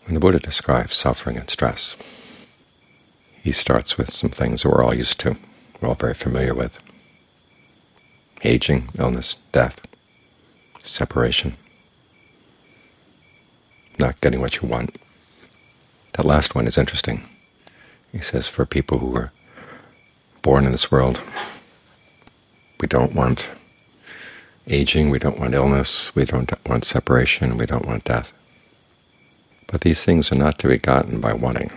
When the Buddha describes suffering and stress, he starts with some things that we're all used to, we're all very familiar with: aging, illness, death, separation, not getting what you want. That last one is interesting. He says for people who were born in this world, we don't want aging, we don't want illness, we don't want separation, we don't want death. But these things are not to be gotten by wanting.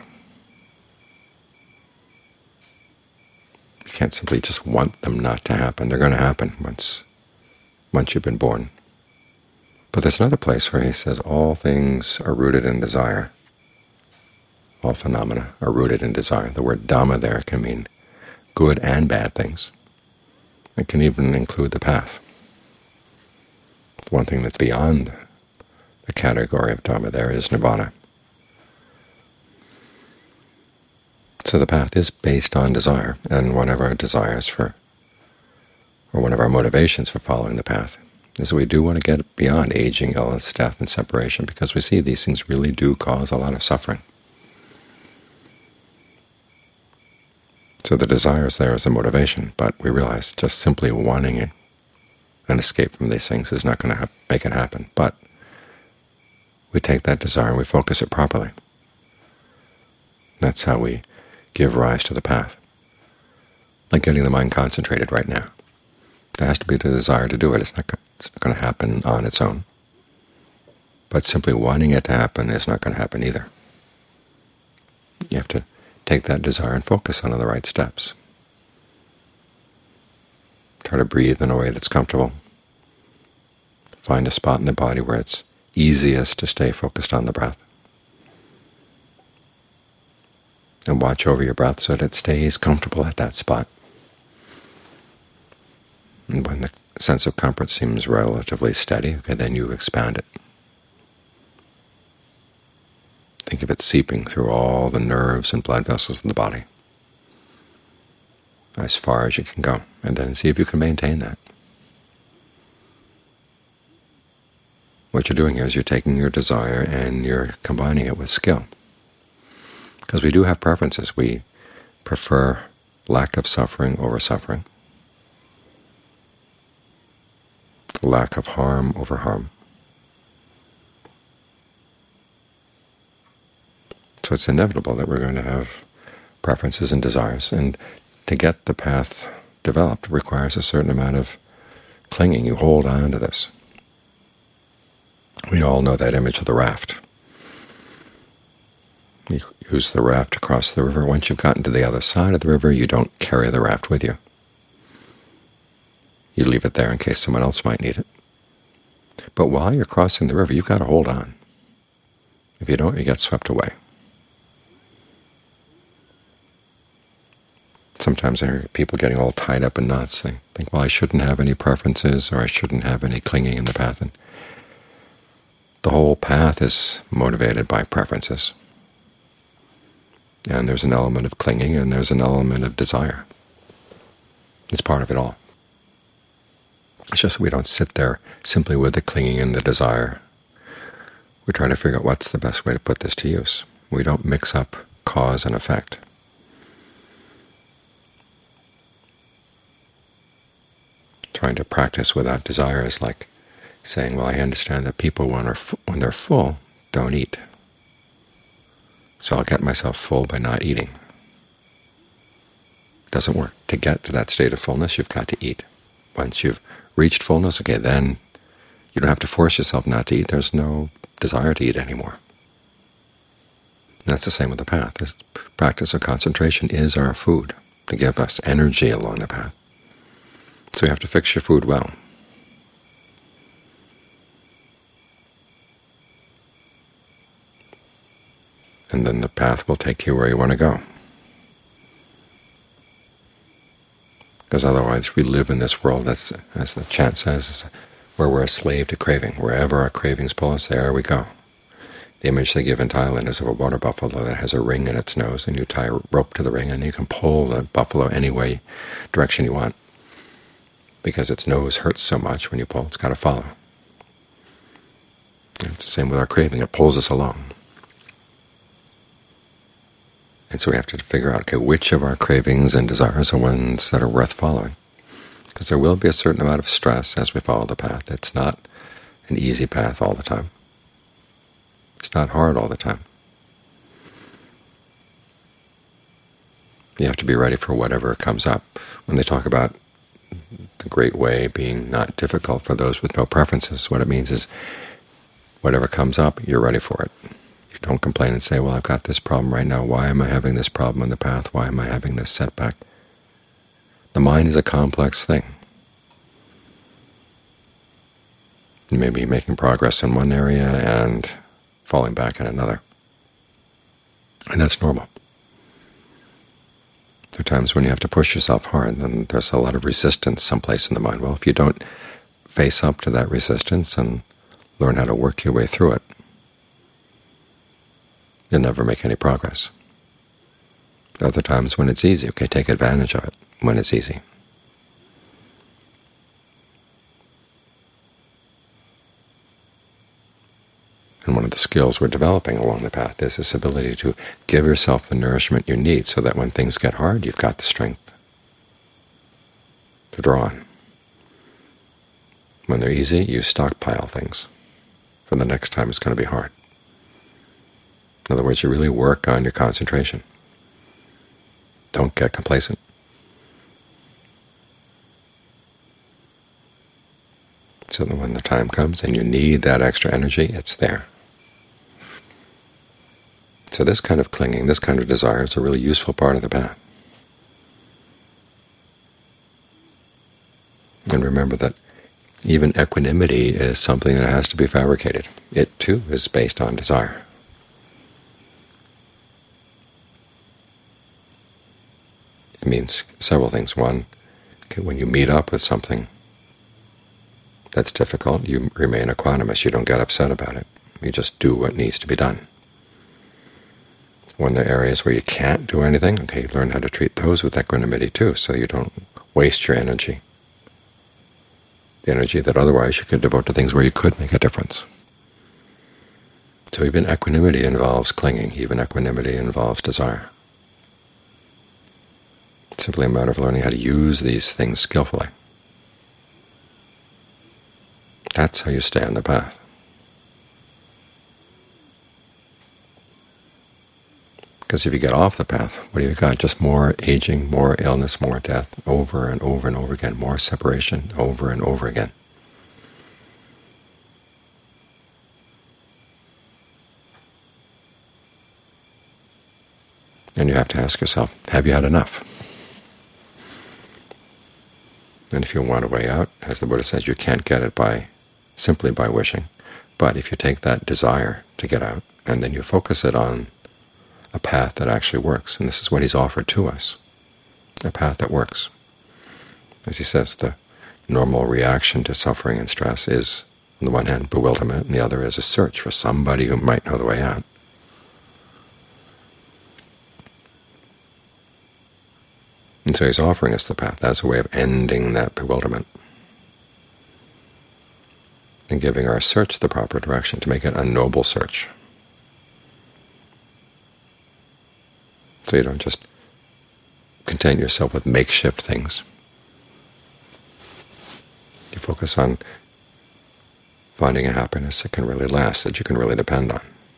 You can't simply just want them not to happen. They're going to happen once you've been born. But there's another place where he says all things are rooted in desire. All phenomena are rooted in desire. The word Dhamma there can mean good and bad things. It can even include the path. The one thing that's beyond the category of Dhamma there is Nirvana. So the path is based on desire, and one of our desires for, or one of our motivations for following the path is that we do want to get beyond aging, illness, death, and separation, because we see these things really do cause a lot of suffering. So the desire is there as a motivation, but we realize just simply wanting an escape from these things is not going to make it happen. But we take that desire and we focus it properly. That's how we give rise to the path. Like getting the mind concentrated right now. There has to be the desire to do it. It's not going to happen on its own. But simply wanting it to happen is not going to happen either. You have to take that desire and focus on the right steps. Try to breathe in a way that's comfortable. Find a spot in the body where it's easiest to stay focused on the breath. And watch over your breath so that it stays comfortable at that spot. And when the sense of comfort seems relatively steady, okay, then you expand it. Think of it seeping through all the nerves and blood vessels in the body as far as you can go, and then see if you can maintain that. What you're doing here is you're taking your desire and you're combining it with skill. Because we do have preferences. We prefer lack of suffering over suffering, lack of harm over harm. So it's inevitable that we're going to have preferences and desires, and to get the path developed requires a certain amount of clinging. You hold on to this. We all know that image of the raft. You use the raft to cross the river. Once you've gotten to the other side of the river, you don't carry the raft with you. You leave it there in case someone else might need it. But while you're crossing the river, you've got to hold on. If you don't, you get swept away. Sometimes I hear people getting all tied up in knots. They think, well, I shouldn't have any preferences, or I shouldn't have any clinging in the path. And the whole path is motivated by preferences. And there's an element of clinging, and there's an element of desire. It's part of it all. It's just that we don't sit there simply with the clinging and the desire. We're trying to figure out what's the best way to put this to use. We don't mix up cause and effect. Trying to practice without desire is like saying, well, I understand that people, when they're full, don't eat. So I'll get myself full by not eating. It doesn't work. To get to that state of fullness, you've got to eat. Once you've reached fullness, okay, then you don't have to force yourself not to eat. There's no desire to eat anymore. And that's the same with the path. This practice of concentration is our food to give us energy along the path. So you have to fix your food well. And then the path will take you where you want to go. Because otherwise we live in this world, that's, as the chant says, where we're a slave to craving. Wherever our cravings pull us, there we go. The image they give in Thailand is of a water buffalo that has a ring in its nose, and you tie a rope to the ring, and you can pull the buffalo any direction you want. Because its nose hurts so much when you pull, it's got to follow. And it's the same with our craving. It pulls us along. And so we have to figure out, okay, which of our cravings and desires are ones that are worth following. Because there will be a certain amount of stress as we follow the path. It's not an easy path all the time. It's not hard all the time. You have to be ready for whatever comes up. When they talk about the Great Way being not difficult for those with no preferences, what it means is whatever comes up, you're ready for it. You don't complain and say, well, I've got this problem right now. Why am I having this problem in the path? Why am I having this setback? The mind is a complex thing. You may be making progress in one area and falling back in another. And that's normal. There are times when you have to push yourself hard, and there's a lot of resistance someplace in the mind. Well, if you don't face up to that resistance and learn how to work your way through it, you'll never make any progress. There are other times when it's easy. Okay, take advantage of it when it's easy. And one of the skills we're developing along the path is this ability to give yourself the nourishment you need so that when things get hard, you've got the strength to draw on. When they're easy, you stockpile things for the next time it's going to be hard. In other words, you really work on your concentration. Don't get complacent. So that when the time comes and you need that extra energy, it's there. So this kind of clinging, this kind of desire is a really useful part of the path. And remember that even equanimity is something that has to be fabricated. It, too, is based on desire. It means several things. One, okay, when you meet up with something that's difficult, you remain equanimous. You don't get upset about it. You just do what needs to be done. When there are areas where you can't do anything, okay, learn how to treat those with equanimity too, so you don't waste your energy, the energy that otherwise you could devote to things where you could make a difference. So even equanimity involves clinging. Even equanimity involves desire. It's simply a matter of learning how to use these things skillfully. That's how you stay on the path. Because if you get off the path, what do you got? Just more aging, more illness, more death, over and over and over again, more separation, over and over again. And you have to ask yourself, have you had enough? And if you want a way out, as the Buddha says, you can't get it simply by wishing. But if you take that desire to get out, and then you focus it on a path that actually works, and this is what he's offered to us, a path that works. As he says, the normal reaction to suffering and stress is, on the one hand, bewilderment, and the other is a search for somebody who might know the way out. And so he's offering us the path as a way of ending that bewilderment and giving our search the proper direction, to make it a noble search. So you don't just content yourself with makeshift things. You focus on finding a happiness that can really last, that you can really depend on.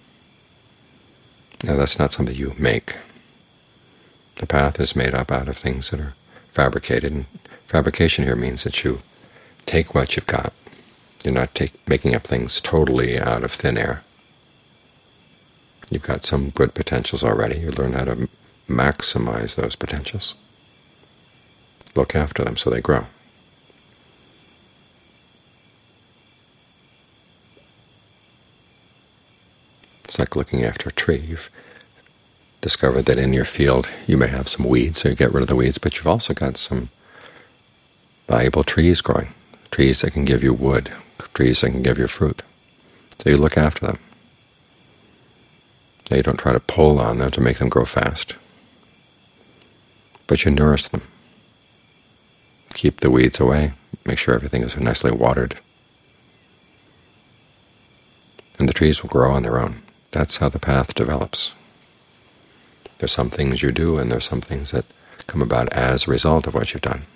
Now that's not something you make. The path is made up out of things that are fabricated, and fabrication here means that you take what you've got. You're not making up things totally out of thin air. You've got some good potentials already. You learn how to maximize those potentials. Look after them so they grow. It's like looking after a tree. You've discovered that in your field you may have some weeds, so you get rid of the weeds, but you've also got some valuable trees growing, trees that can give you wood, trees that can give you fruit. So you look after them. Now you don't try to pull on them to make them grow fast, but you nourish them. Keep the weeds away, make sure everything is nicely watered, and the trees will grow on their own. That's how the path develops. There's some things you do, and there's some things that come about as a result of what you've done.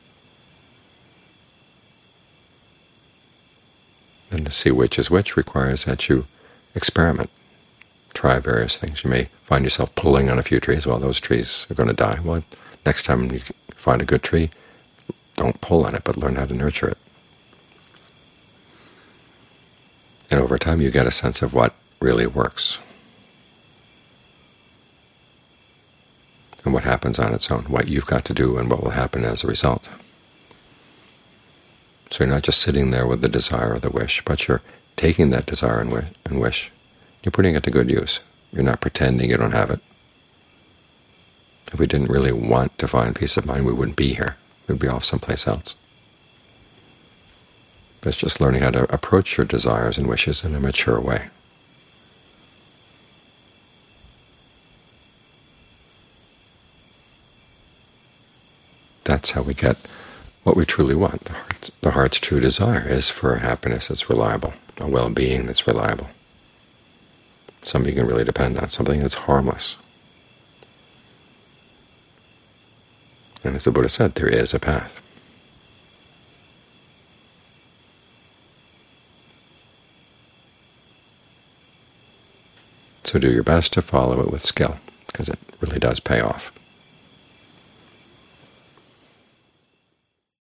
And to see which is which requires that you experiment, try various things. You may find yourself pulling on a few trees. Well, those trees are going to die. Well, next time you find a good tree, don't pull on it, but learn how to nurture it. And over time you get a sense of what really works and what happens on its own, what you've got to do and what will happen as a result. So you're not just sitting there with the desire or the wish, but you're taking that desire and wish. You're putting it to good use. You're not pretending you don't have it. If we didn't really want to find peace of mind, we wouldn't be here. We'd be off someplace else. But it's just learning how to approach your desires and wishes in a mature way. That's how we get what we truly want. The heart's true desire is for a happiness that's reliable, a well-being that's reliable, something you can really depend on, something that's harmless. And as the Buddha said, there is a path. So do your best to follow it with skill, because it really does pay off.